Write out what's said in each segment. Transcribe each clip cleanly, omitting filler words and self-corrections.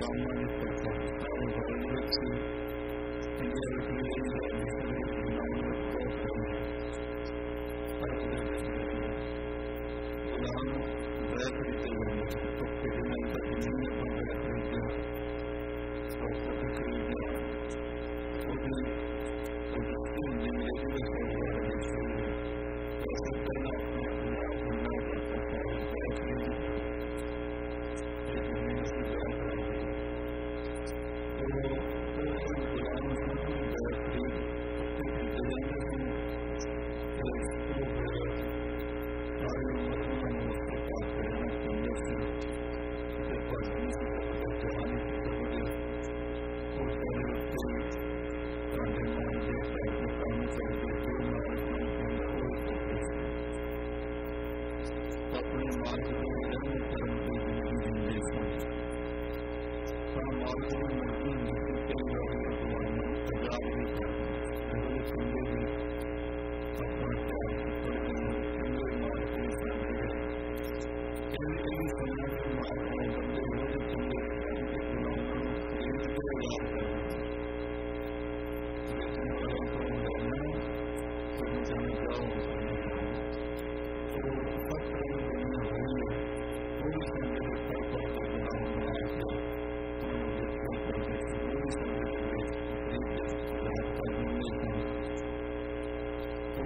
गुलामा ने करता सारे वर्ल्ड ਵਿੱਚ इंडिया ਵਿੱਚ ਵੀ ਇਹ गुलाम बहुत कम है गुलाम बैठ ਦਿੱਤੇ ਜਾਂਦੇ तो किसी ने तक नहीं अपना बैठ खरीदਿਆ और पता खरीदਿਆ ਉਹਦੀ ਉਹਦੀ ਜ਼ਿੰਦਗੀ ਦਾ ਸਵਾਲ है ऐसा करना अपने आप बनना पड़ता है बैठ खरीदना जमीन से बैठ तो गुलाम बैठ खरीद खरीदते जाते हैं सारी उम्र करने से पानी से जवानी की जरूरत और सारे कांटे मारते पैसे काम करते जो मारते वो करते अपने मार्ग को धर्म की जिंदगी हाँ मार्ग को मर्जी नहीं कई बार भगवान प्रजाब भी करते संगे भी अपना त्याग करते हैं चंगे मार्ग को करते हैं कई समय के मार्ग में बंदे हो जो चंगे के गुलामों खरीद को याद करते हैं बेचने वालों को करना करना जाने जाओ करना चाहो तो सब तरह दुनिया हुई है पूरी संगे कर पाते गुलाम बना के उन्होंने देखा करते पूरी संगे खरीद याद कर मिलने का तो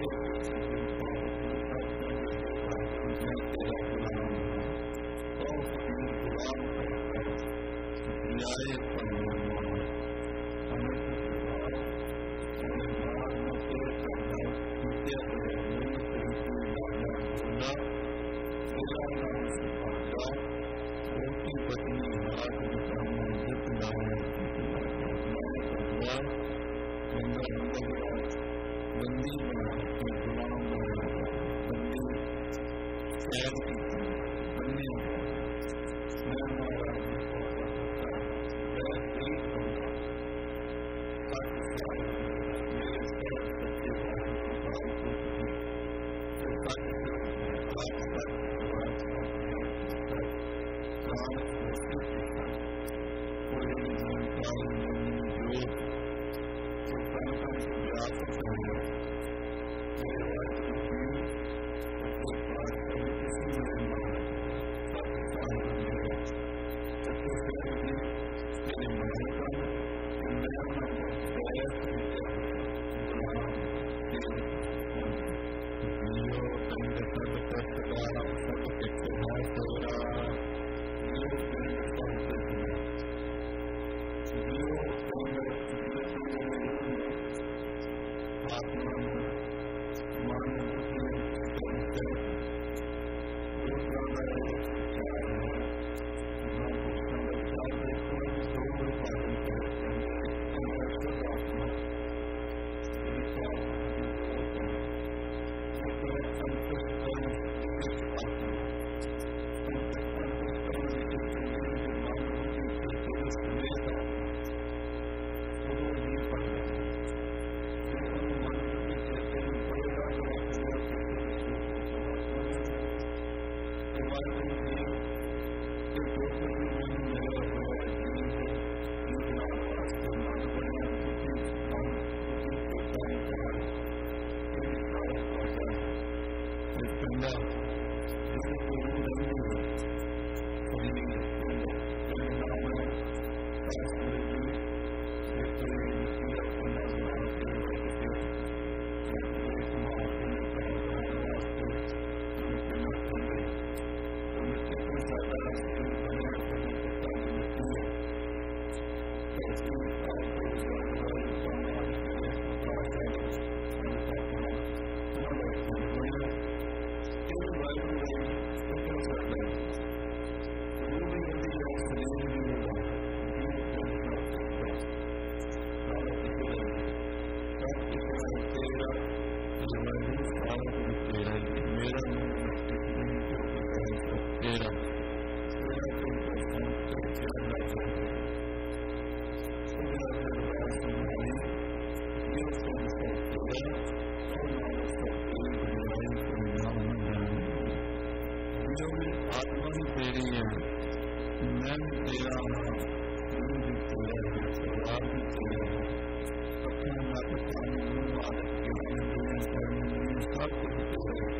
मैं तेरा गुलाम हूँ बहुत वीर गुलाम कहकर जियाए परमात्मा हमें हमें मार न तेरे करना नित्य है मूल कहीं लाना भूला तेरा नाम सुपाता रोटी पत्नी हाथ बिताना जित लाया बंदा बंदी बना के गुलाम बना बंदी कैद की बनने मैं महाराज ने मैं गरीब बनूंगा मेरे सच्चे आत्मा ही तेरी है, मैं तेरा हूँ। शुरू भी किया है, शुरुआत भी किया है, अपने नाटक पानी मुँह आदत के इंद्रियों कर्म इंद्रियों सब कुछ किया है।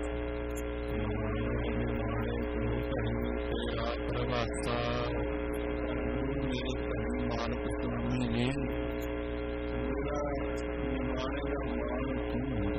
निमाणे गुरु कहीं तेरा प्रवासा, मेरे कहीं मानक स्वामी जी, मेरा निमाणे का मान क्यों है?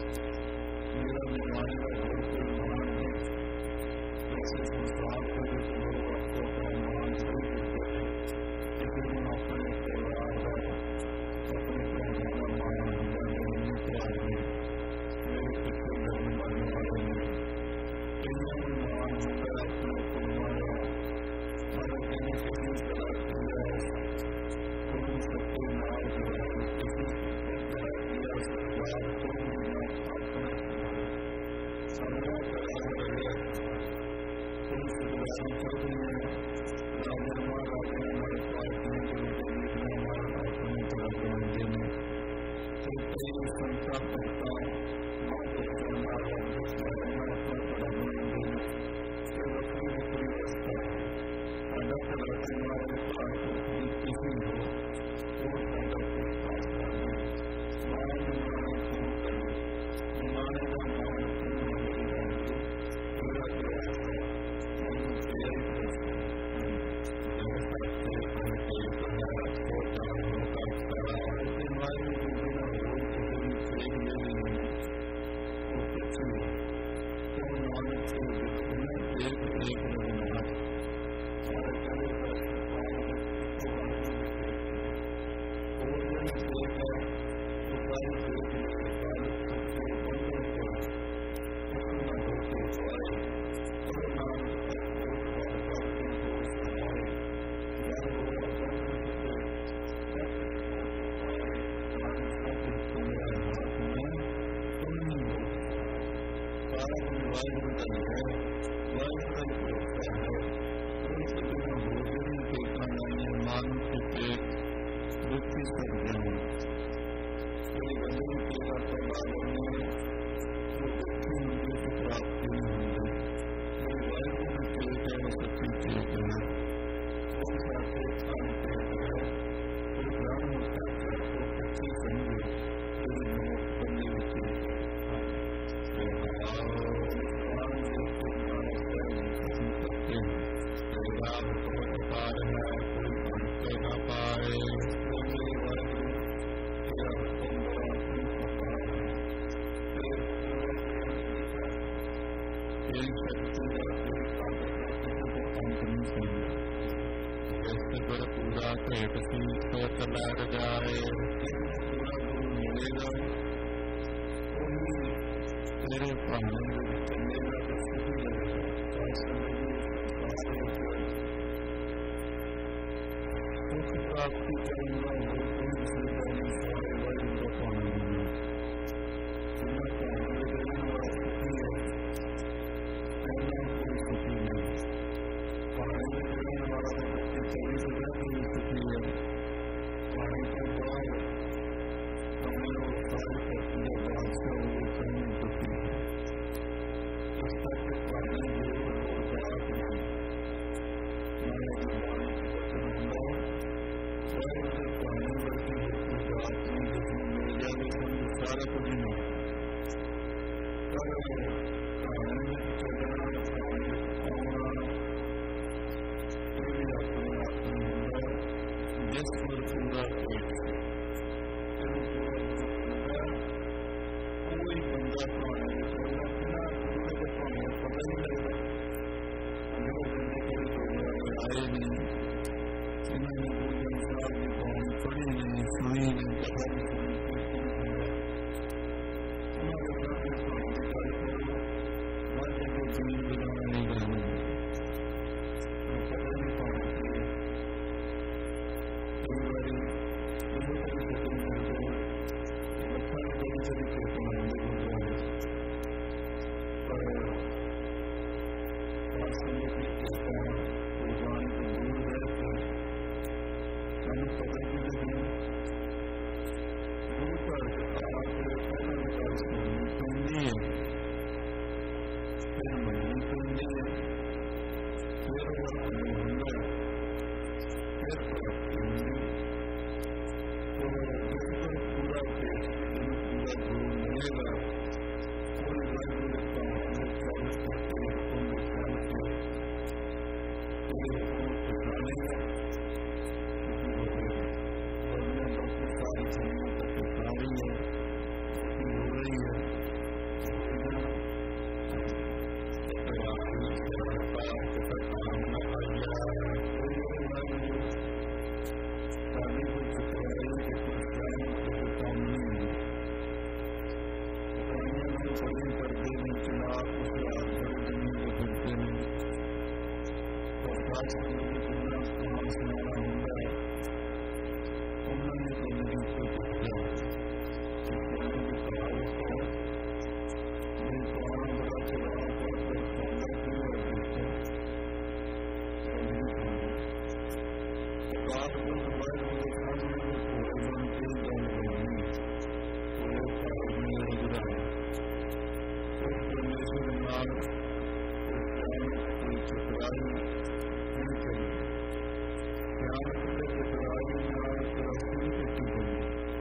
मेरा निमाणे का कोई मान नहीं। जैसे संसार के लोग आपको अपना मान नहीं देते हैं, किसी ने अपने परिवार का अपने प्राणों का मान दिया, मेरे मित्र आदमी, मेरे पिछले जन्म मरने वाले ने कईयों में मान होता है अपने कुर्बाना और किसी किसी तरह किया तुम सबके नाम जो है किसी तरह किया सरकार तुम बिना अपने समझा करा रहे तुम सुधारी कर दिए राजा महाराजा हमारे पार्टी के लिए हमारा अपने तरह बनाते हैं तो कई संता करता माँ बच्चा हमारा बच्चा अपना तरह बनाते हैं ये वक्री वक्री रस्ता अड्डा तरह से हमारे पास किसी हो वो अड्डा के पास करने मान निमाने शुरू करें निमाने का मान शुरू होने जाएंगे पूरा प्रयास है मैंने तेरे प्रश्न जैसा से पहुँचे तुम्हारा छोटा होता खड़ा ऐसे हमारे किसी ना हो किसी भी फेर ले लेंगे वो कुछ नहीं तो मानव से जितना एक लगना और करे प्रश्न आएंगे तो आगे और जब देखा तो सारी देख ले सारे सबसे बंद होते हैं और न होते पाए और नाम तक और वार्ता के दोष आए जब हुआ बंद होते तब आए नाम सब तुम्हारे हाथ में तुम नहीं हो सारा दिन वायु तल है वायु तल होता है बिना भोजन के खाने मानव के पेट दुखी कर जाए कोई वजन तेरा प्रभाव में तो दुखी होंगे तो प्राप्ति नहीं होंगे कोई वायु में पेट है वो सच्ची पेट है कोई साथे खान पेट है कोई प्राण होता है तो कच्ची समझे कोई नमक बनने होती है प्राण देखते मानव नहीं खत्म करते हैं राम बहुत अपार है कोई अंत न पाए मेरे वर्ग तेरा हुक्म बड़ा अपार है तेरी शक्ति का तेरी ताकत का किसी को अंत नहीं समझ जैसे पर पूरा भेंट सी तो चला जाए पूरा गुरु मिलेगा कोई तेरे पहाड़ों में चलेगा तो सही लगेगा सुख प्राप्ति करूंगा वो कोई विषयवादी सारे वायु का पानी है सुना पानी देने वाला सुखी है कहना कोई सुखी नहीं पानी देने वाला बच्चे 24 हजार कोई सुखी है पानी के बाद हमें लोग सारी प्रक्रिया बाद से वो कहीं दुखी है इस तक पानी ये लोग बात नहीं मैंने जो पानी की बचन हुआ और उसे पानी बढ़ती होती बात नहीं जिसमें मिल जाए समझ सारा कुछ नहीं पर पानी में चलना पानी आना ये भी अपने आप में होगा जिस पर पूरा पेट से पूरा होगा कोई बंदा पानी में चलना बिना पूरे के पानी में पता नहीं लगता जो बंदे कभी गुरुद्वारे आए नहीं इन्होंने गुरु ग्रंथ साहब की बाणी पढ़ी नहीं सुनी नहीं कथा नहीं सुनी कीर्तन सुना उन्होंने जाके पानी की गल करो माथे को जीवन बिगाड़ने नहीं जाने तो पता नहीं पानी की कई बारी इन्हों कभी खत्म कर दो बच्चा ने कभी सभी कीर्तन आते गुरुद्वारे पर संगत की कृपा कुर्बानी को दूर रहकर हमें पता भी नहीं गुरु पर आकर पहला विकास करनी सुननी है फिर मननी सुननी है फिर वो हमें होंगे फिर आज मुझे जितना कहाँ से आना होगा उन्होंने तो नहीं सोच किया इसलिए भी कहा उसको ये कौन बड़ा चला कर सामने की और देखो नहीं करना प्रकार को तुम्हारे मुझे सामने में पूरे बनते जान बनी पूरे साल में लग रहा उस परमेश्वर नाम कोई चतुराई नहीं करी ज्ञान के चतुराई नाम रसूल के जीवन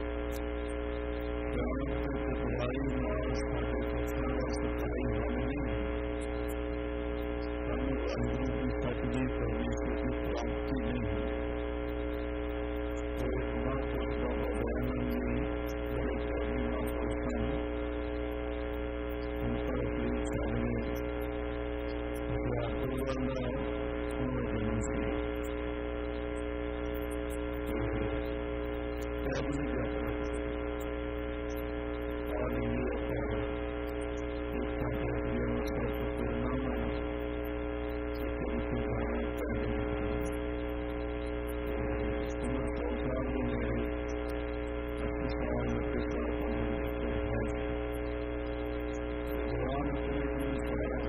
ज्ञान के चतुराई नाम सारे पत्थर और सफाई वाले नहीं हम अनुरूपी सतवी परमेश्वर की प्राप्ति नहीं है तो एक मात्र बाबा दयानंद जी बड़े कवि महापुरुष हैं उनका अपनी सामने वाला जन्म किया नहीं जाता और ये जीवन सबको परिणाम सभी धारणा पहले उम्र 100 साल में मेरे 80 साल 90 साल भगवान अपने सारा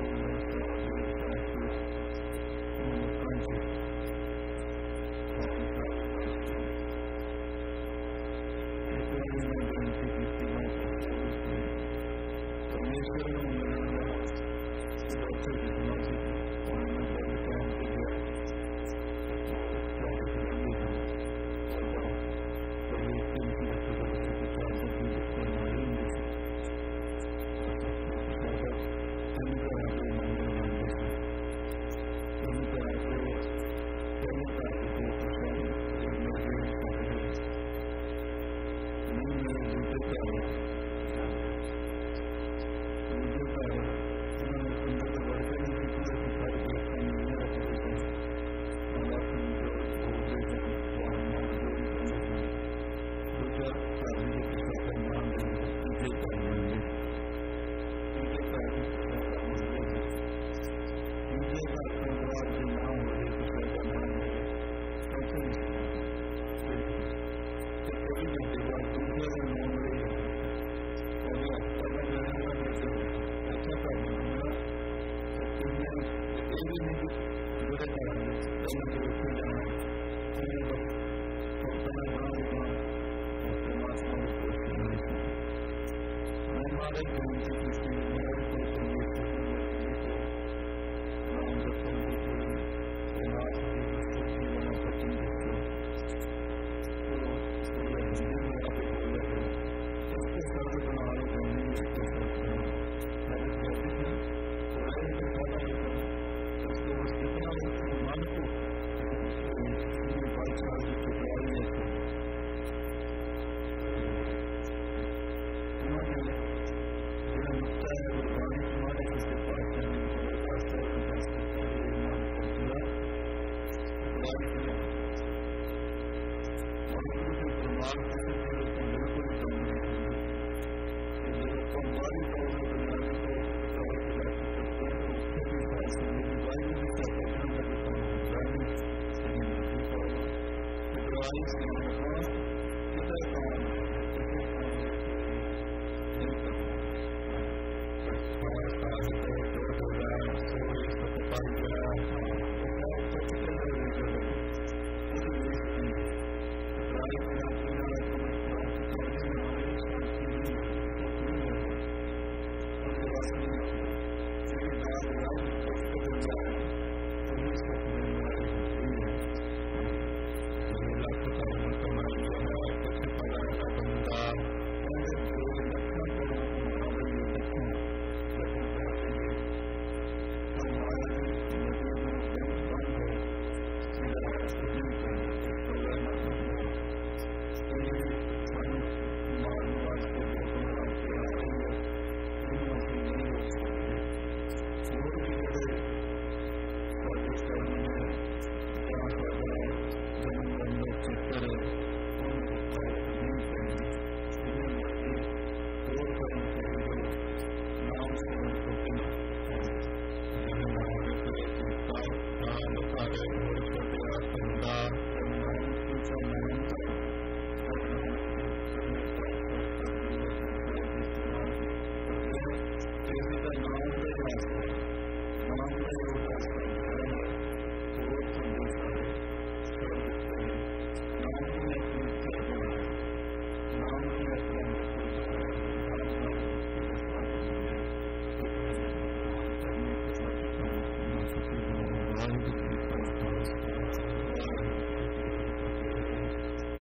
परमेश्वर ने मिलना डॉक्टर जितना से उन्होंने बड़े काम के लिए Lord.